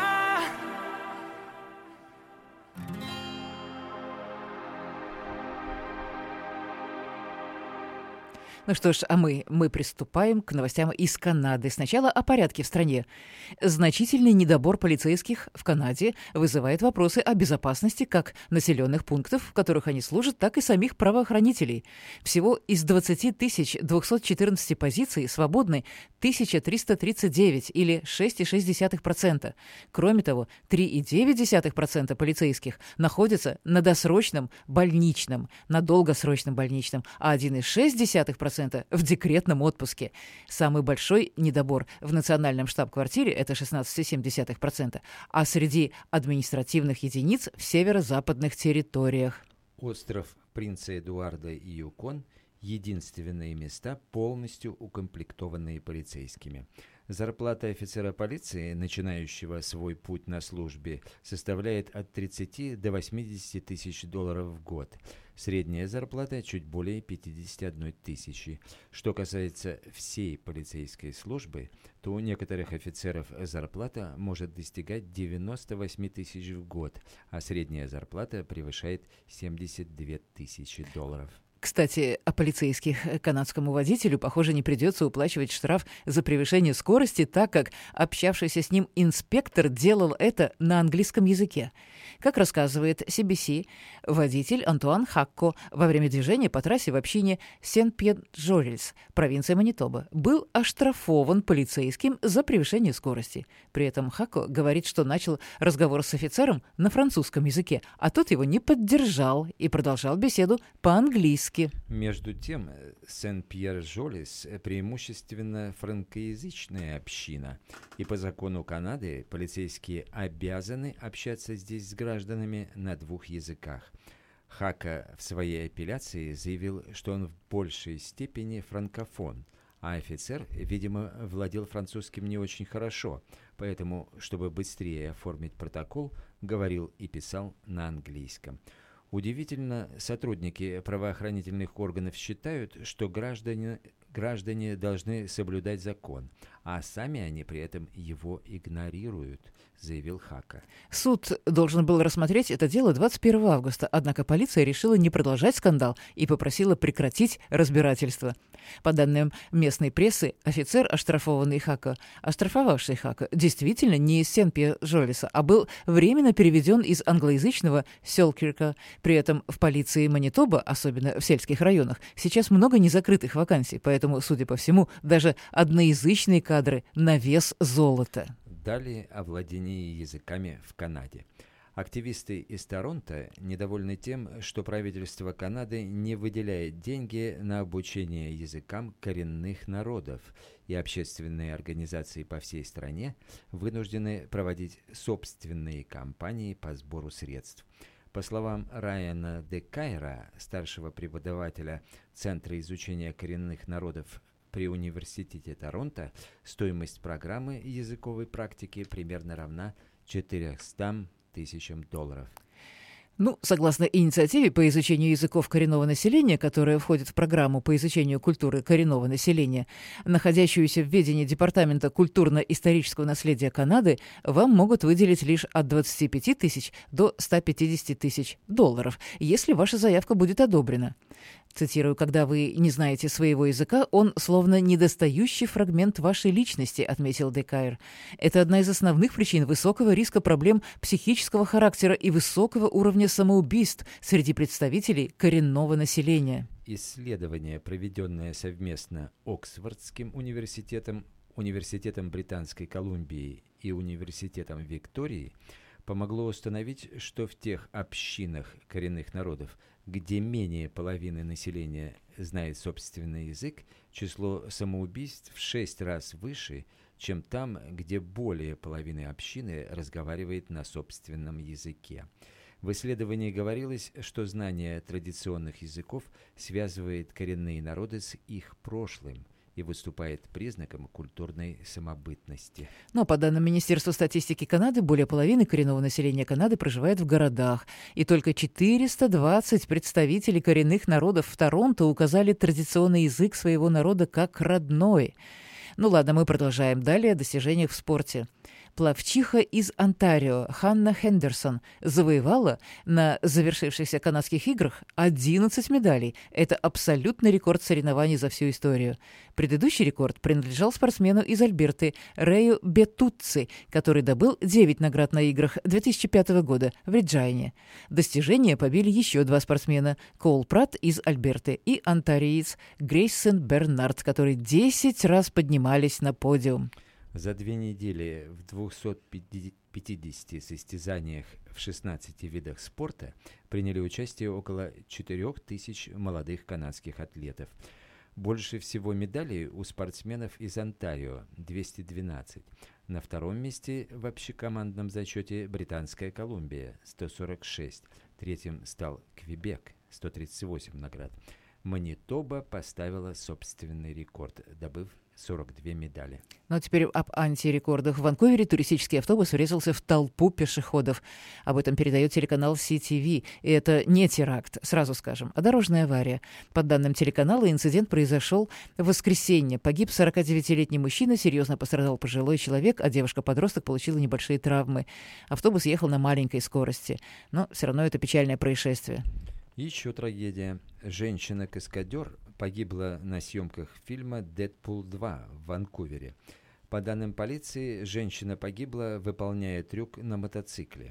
Ну что ж, а мы приступаем к новостям из Канады. Сначала о порядке в стране. Значительный недобор полицейских в Канаде вызывает вопросы о безопасности как населенных пунктов, в которых они служат, так и самих правоохранителей. Всего из 20 214 позиций свободны 1339 или 6,6%. Кроме того, 3,9% полицейских находятся на досрочном больничном, на долгосрочном больничном, а 1,6% в декретном отпуске. Самый большой недобор в национальном штаб-квартире – это 16,7%, а среди административных единиц в северо-западных территориях. Остров Принца Эдуарда и Юкон – единственные места, полностью укомплектованные полицейскими. Зарплата офицера полиции, начинающего свой путь на службе, составляет от 30 до 80 тысяч долларов в год. Средняя зарплата чуть более 51 тысячи. Что касается всей полицейской службы, то у некоторых офицеров зарплата может достигать 98 тысяч в год, а средняя зарплата превышает 72 тысячи долларов. Кстати, о полицейских. Канадскому водителю, похоже, не придется уплачивать штраф за превышение скорости, так как общавшийся с ним инспектор делал это на английском языке. Как рассказывает CBC, водитель Антуан Хакко во время движения по трассе в общине Сен-Пьер-Жорельс, провинция Манитоба, был оштрафован полицейским за превышение скорости. При этом Хакко говорит, что начал разговор с офицером на французском языке, а тот его не поддержал и продолжал беседу по-английски. Между тем, Сен-Пьер-Жорельс преимущественно франкоязычная община, и по закону Канады полицейские обязаны общаться здесь с гражданами на двух языках. Хака в своей апелляции заявил, что он в большей степени франкофон, а офицер, видимо, владел французским не очень хорошо, поэтому, чтобы быстрее оформить протокол, говорил и писал на английском. Удивительно, сотрудники правоохранительных органов считают, что граждане граждане должны соблюдать закон, а сами они при этом его игнорируют, заявил Хака. Суд должен был рассмотреть это дело 21 августа, однако полиция решила не продолжать скандал и попросила прекратить разбирательство. По данным местной прессы, офицер, оштрафовавший Хака, действительно не из Сен-Пьер-Жолиса, а был временно переведен из англоязычного Сёлкирка. При этом в полиции Манитоба, особенно в сельских районах, сейчас много незакрытых вакансий, поэтому, судя по всему, даже одноязычные кадры на вес золота. Далее о владении языками в Канаде. Активисты из Торонто недовольны тем, что правительство Канады не выделяет деньги на обучение языкам коренных народов, и общественные организации по всей стране вынуждены проводить собственные кампании по сбору средств. По словам Райана Декайра, старшего преподавателя Центра изучения коренных народов при Университете Торонто, стоимость программы языковой практики примерно равна $400 тысячам. Согласно инициативе по изучению языков коренного населения, которая входит в программу по изучению культуры коренного населения, находящуюся в ведении Департамента культурно-исторического наследия Канады, вам могут выделить лишь от 25 тысяч до $150 тысяч, если ваша заявка будет одобрена. Цитирую: «Когда вы не знаете своего языка, он словно недостающий фрагмент вашей личности», отметил Декайр. «Это одна из основных причин высокого риска проблем психического характера и высокого уровня самоубийств среди представителей коренного населения». Исследование, проведенное совместно Оксфордским университетом, Университетом Британской Колумбии и Университетом Виктории, помогло установить, что в тех общинах коренных народов, где менее половины населения знает собственный язык, число самоубийств в 6 раз выше, чем там, где более половины общины разговаривает на собственном языке. В исследовании говорилось, что знание традиционных языков связывает коренные народы с их прошлым и выступает признаком культурной самобытности. Но по данным Министерства статистики Канады, более половины коренного населения Канады проживает в городах, и только 420 представителей коренных народов в Торонто указали традиционный язык своего народа как родной. Ладно, мы продолжаем далее о достижениях в спорте. Пловчиха из Онтарио Ханна Хендерсон завоевала на завершившихся канадских играх 11 медалей. Это абсолютный рекорд соревнований за всю историю. Предыдущий рекорд принадлежал спортсмену из Альберты Рэю Бетуцци, который добыл 9 наград на играх 2005 года в Реджайне. Достижение побили еще 2 спортсмена – Коул Пратт из Альберты и онтариец Грейсон Бернард, которые 10 раз поднимались на подиум. За 2 недели в 250 состязаниях в 16 видах спорта приняли участие около 4000 молодых канадских атлетов. Больше всего медалей у спортсменов из Онтарио – 212. На втором месте в общекомандном зачете Британская Колумбия – 146. Третьим стал Квебек – 138 наград. Манитоба поставила собственный рекорд, добыв 42 медали. А теперь об антирекордах. В Ванкувере туристический автобус врезался в толпу пешеходов. Об этом передает телеканал CTV. И это не теракт, сразу скажем, а дорожная авария. По данным телеканала, инцидент произошел в воскресенье. Погиб 49-летний мужчина, серьезно пострадал пожилой человек, а девушка-подросток получила небольшие травмы. Автобус ехал на маленькой скорости. Но все равно это печальное происшествие. Еще трагедия. Женщина-каскадер погибла на съемках фильма «Дэдпул 2» в Ванкувере. По данным полиции, женщина погибла, выполняя трюк на мотоцикле.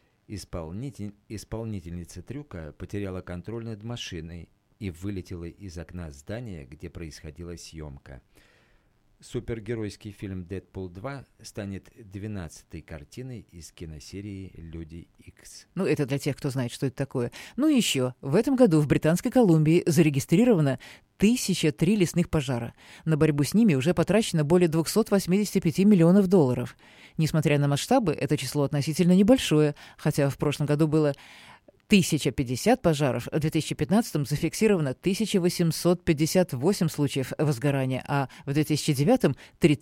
Исполнительница трюка потеряла контроль над машиной и вылетела из окна здания, где происходила съемка. Супергеройский фильм «Дэдпул 2» станет 12-й картиной из киносерии «Люди Икс». Это для тех, кто знает, что это такое. Еще, в этом году в Британской Колумбии зарегистрировано 1003 лесных пожара. На борьбу с ними уже потрачено более $285 миллионов. Несмотря на масштабы, это число относительно небольшое, хотя в прошлом году было 1050 пожаров, в 2015-м зафиксировано 1858 случаев возгорания, а в 2009-м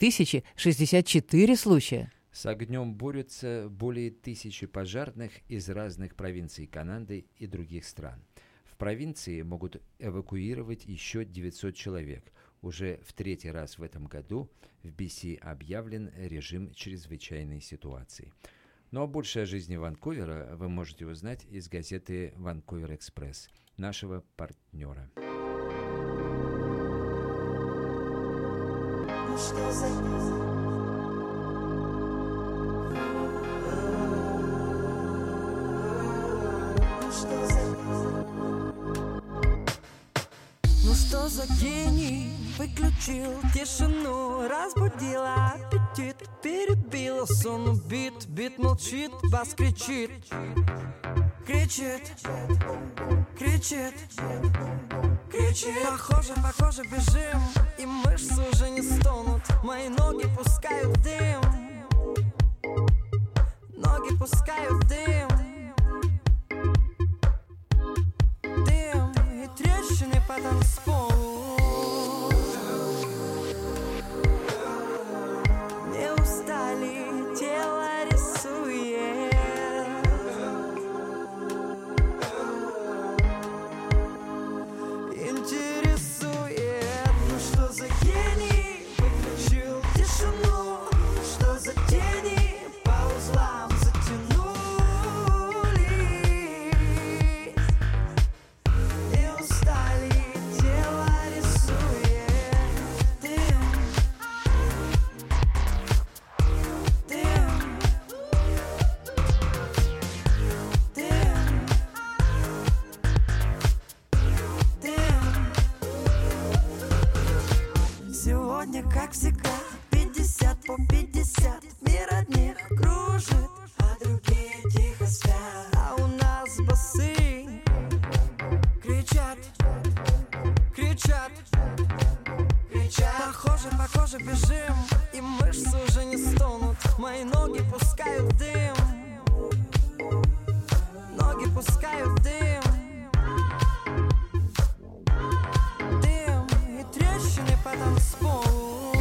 3064 случая. С огнем борются более 1000 пожарных из разных провинций Канады и других стран. В провинции могут эвакуировать еще 900 человек. Уже в 3-й раз в этом году в BC объявлен режим чрезвычайной ситуации. Ну а больше о жизни Ванкувера вы можете узнать из газеты «Ванкувер Экспресс», нашего партнера. Ну что за гений выключил тишину, разбудила аппетит, перебила сон, убит, бит молчит, бас кричит, кричит, кричит, кричит. Похоже, бежим, и мышцы уже не стонут, мои ноги пускают дым, ноги пускают дым. Трещины по танцполу, не устали, тело рисует. Интересует, ну что за гений выключил тишину, что за тени по узлам затянули. Как всегда, 50 по 50, мир одних кружит, а другие тихо спят. А у нас басы кричат, кричат, кричат. Похоже, бежим, и мышцы уже не стонут, мои ноги пускают дым, ноги пускают дым, дым и трещины по танцполу.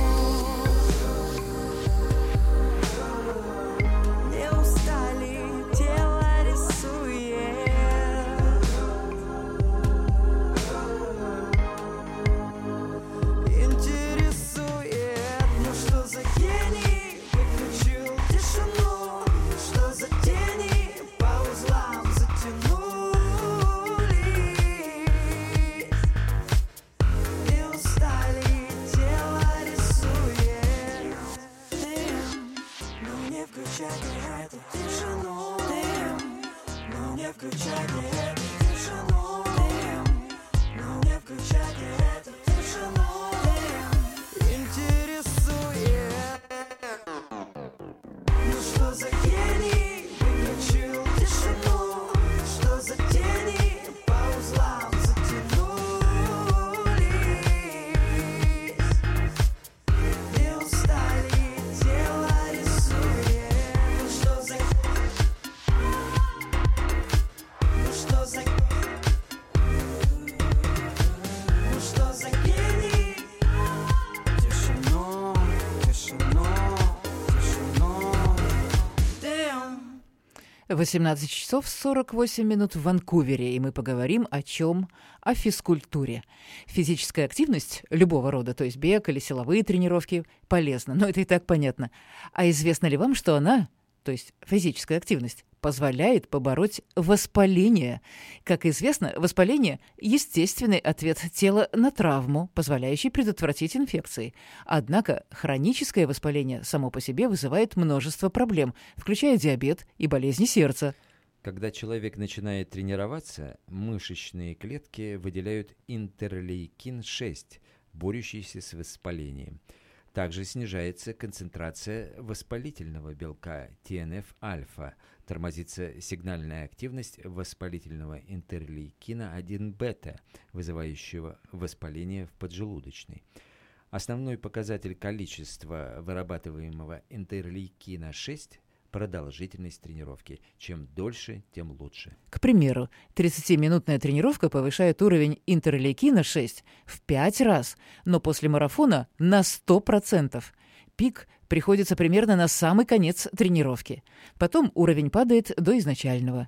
В 18 часов 48 минут в Ванкувере, и мы поговорим о чем? О физкультуре. Физическая активность любого рода, то есть бег или силовые тренировки, полезна, но это и так понятно. А известно ли вам, что она, то есть физическая активность, позволяет побороть воспаление? Как известно, воспаление – естественный ответ тела на травму, позволяющий предотвратить инфекции. Однако хроническое воспаление само по себе вызывает множество проблем, включая диабет и болезни сердца. Когда человек начинает тренироваться, мышечные клетки выделяют интерлейкин-6, борющийся с воспалением. Также снижается концентрация воспалительного белка TNF-альфа, тормозится сигнальная активность воспалительного интерлейкина-1 бета, вызывающего воспаление в поджелудочной. Основной показатель количества вырабатываемого интерлейкина-6 – продолжительность тренировки. Чем дольше, тем лучше. К примеру, 30-минутная тренировка повышает уровень интерлейкина-6 в 5 раз, но после марафона на 100%. Пик приходится примерно на самый конец тренировки. Потом уровень падает до изначального.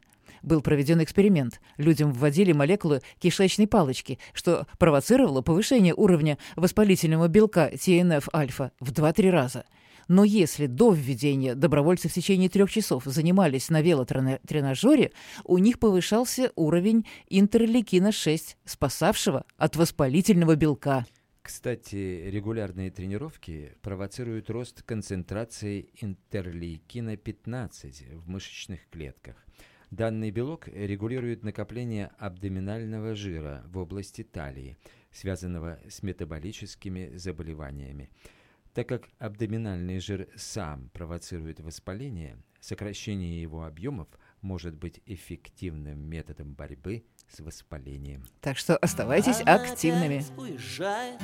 Был проведен эксперимент. Людям вводили молекулы кишечной палочки, что провоцировало повышение уровня воспалительного белка TNF-альфа в 2-3 раза. Но если до введения добровольцы в течение 3 часов занимались на велотренажере, у них повышался уровень интерлейкина-6, спасавшего от воспалительного белка. Кстати, регулярные тренировки провоцируют рост концентрации интерлейкина-15 в мышечных клетках. Данный белок регулирует накопление абдоминального жира в области талии, связанного с метаболическими заболеваниями. Так как абдоминальный жир сам провоцирует воспаление, сокращение его объемов может быть эффективным методом борьбы с воспалением. Так что оставайтесь активными. Она опять уезжает.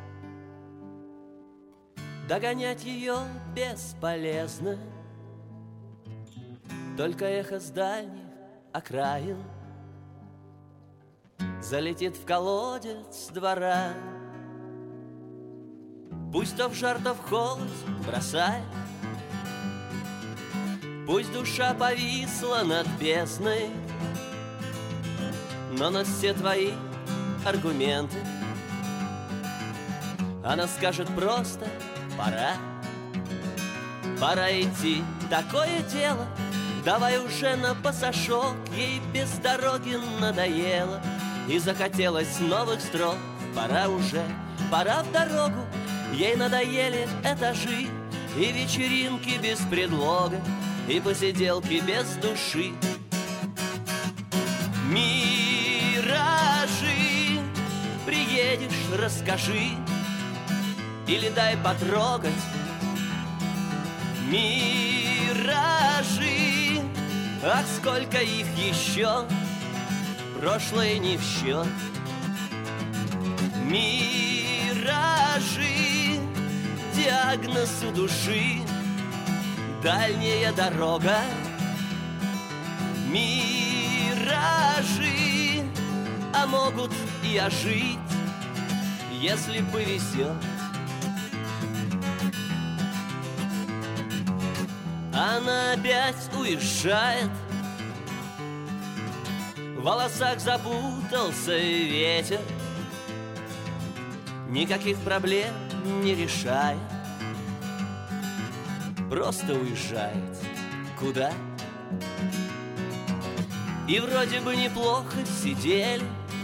Догонять ее бесполезно. Только эхо с дальних окраин залетит в колодец двора. Пусть то в жар, то в холод бросает, пусть душа повисла над бездной, но на все твои аргументы она скажет просто: пора, пора идти, такое дело. Давай уже на пасашок, ей без дороги надоело и захотелось новых строк. Пора уже, пора в дорогу. Ей надоели этажи и вечеринки без предлога, и посиделки без души. Миражи, приедешь, расскажи, или дай потрогать. Миражи, ах, сколько их еще, прошлое не в счет. Миражи, диагноз у души, дальняя дорога. Миражи, а могут и ожить, если повезет. Она опять уезжает, в волосах запутался ветер, никаких проблем не решает, просто уезжает. Куда? И вроде бы неплохо сидели,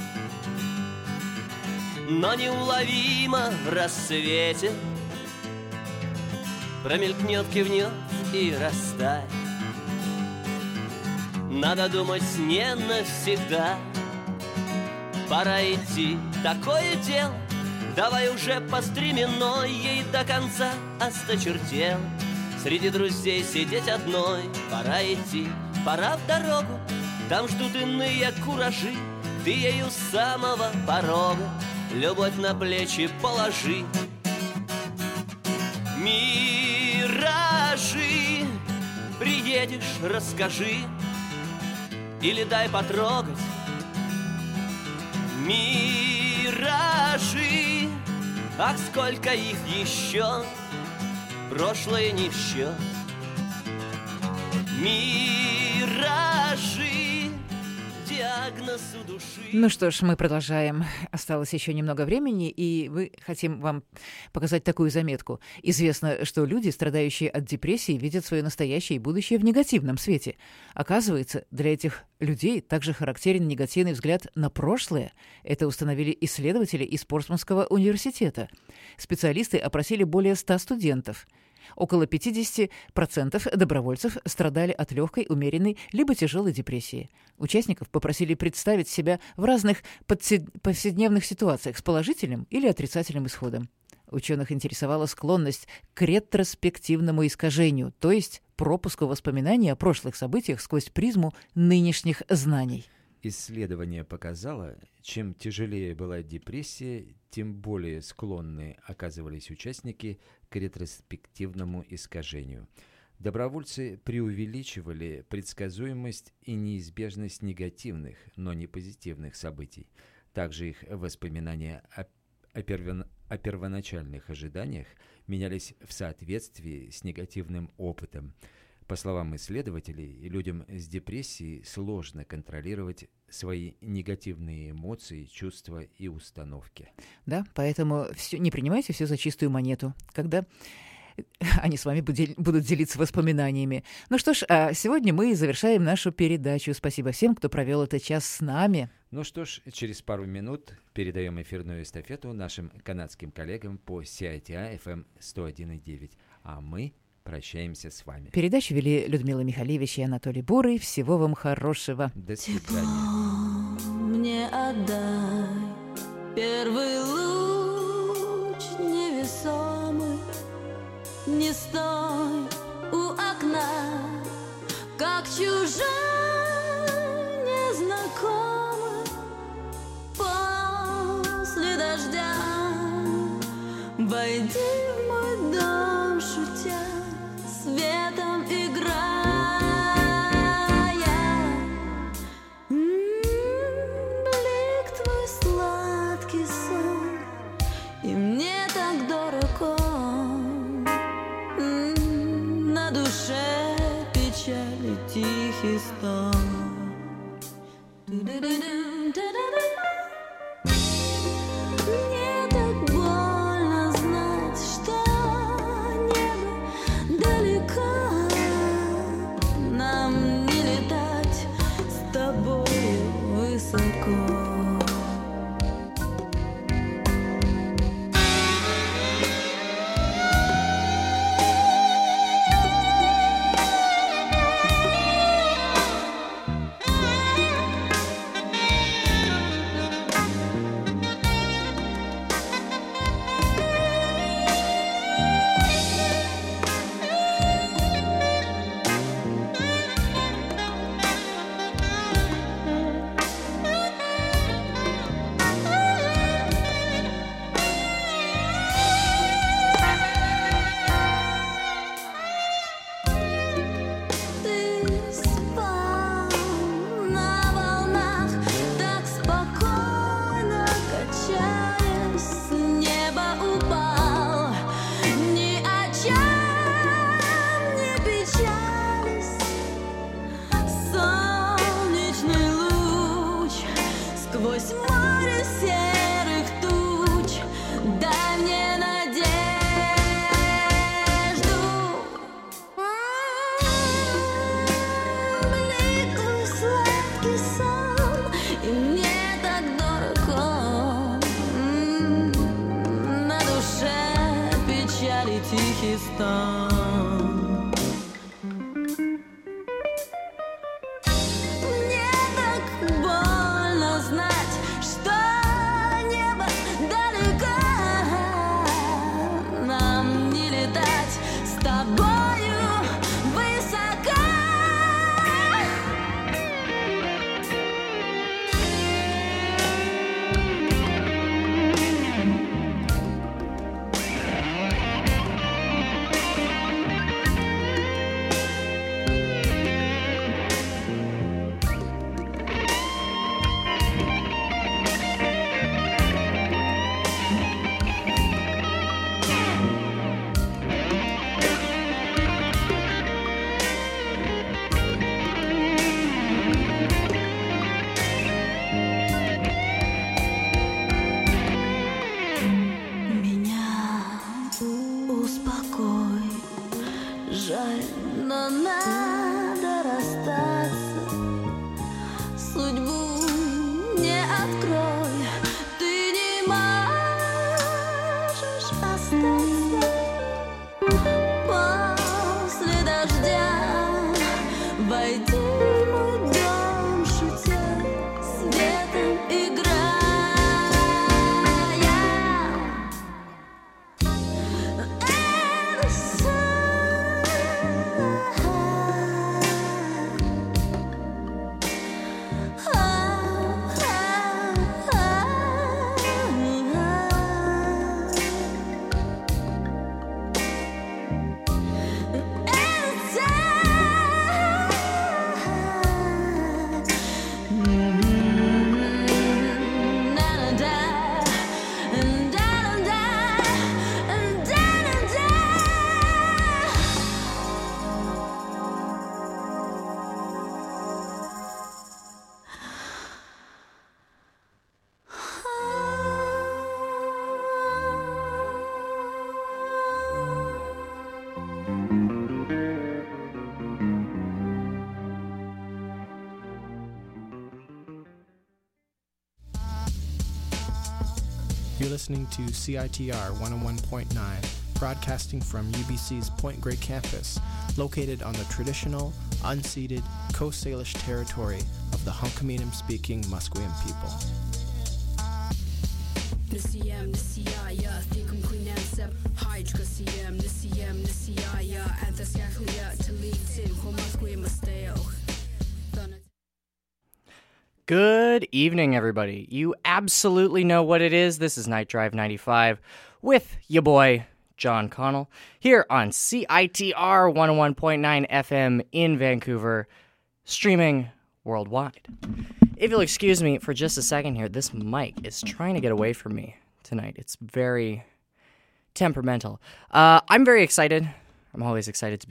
но неуловимо в рассвете промелькнет, кивнет и растает. Надо думать, не навсегда. Пора идти, такое дело. Давай уже по стременной, ей до конца осточертел среди друзей сидеть одной. Пора идти, пора в дорогу, там ждут иные куражи. Ты ею с самого порога любовь на плечи положи. Миражи, приедешь, расскажи, или дай потрогать. Миражи, ах, сколько их еще, прошлое не в счет. Миражи, диагноз у души. Ну что ж, мы продолжаем. Осталось еще немного времени, и мы хотим вам показать такую заметку. Известно, что люди, страдающие от депрессии, видят свое настоящее и будущее в негативном свете. Оказывается, для этих людей также характерен негативный взгляд на прошлое. Это установили исследователи из Портсмутского университета. Специалисты опросили более 100 студентов. Около 50% добровольцев страдали от легкой, умеренной либо тяжелой депрессии. Участников попросили представить себя в разных повседневных ситуациях с положительным или отрицательным исходом. Ученых интересовала склонность к ретроспективному искажению, то есть пропуску воспоминаний о прошлых событиях сквозь призму нынешних знаний. Исследование показало, чем тяжелее была депрессия, тем более склонны оказывались участники к ретроспективному искажению. Добровольцы преувеличивали предсказуемость и неизбежность негативных, но не позитивных событий. Также их воспоминания о первоначальных ожиданиях менялись в соответствии с негативным опытом. По словам исследователей, людям с депрессией сложно контролировать свои негативные эмоции, чувства и установки. Да, поэтому не принимайте все за чистую монету, когда они с вами будут делиться воспоминаниями. Ну что ж, а сегодня мы завершаем нашу передачу. Спасибо всем, кто провел этот час с нами. Ну что ж, через пару минут передаем эфирную эстафету нашим канадским коллегам по CITI FM 101.9. А мы прощаемся с вами. Передачу вели Людмила Михалевич и Анатолий Бурый. Всего вам хорошего. До свидания. Мне отдай первый луч невесомый. Не стой у окна, как чужой незнакомый. После дождя войди в мой дом, шутя, светом играя. Блик твой сладкий сон, и мне так дорог он. На душе печаль и тихий стон. Мне так больно знать, что небо далеко. Нам не летать с тобой высоко. Тихий стон. Мне так больно знать, что небо далеко. Нам не летать с тобою высоко. Жаль, но надо расстаться. Судьбу не открой, ты не можешь остаться. После дождя войди в мой дом, шутя, светом играя. Это сон. listening to CITR 101.9, broadcasting from UBC's Point Grey campus, located on the traditional, unceded Coast Salish territory of the Hunkaminam-speaking Musqueam people. Good evening, everybody. You absolutely know what it is. This is Night Drive 95 with your boy, John Connell, here on CITR 101.9 FM in Vancouver, streaming worldwide. If you'll excuse me for just a second here, this mic is trying to get away from me tonight. It's very temperamental. I'm very excited. I'm always excited to be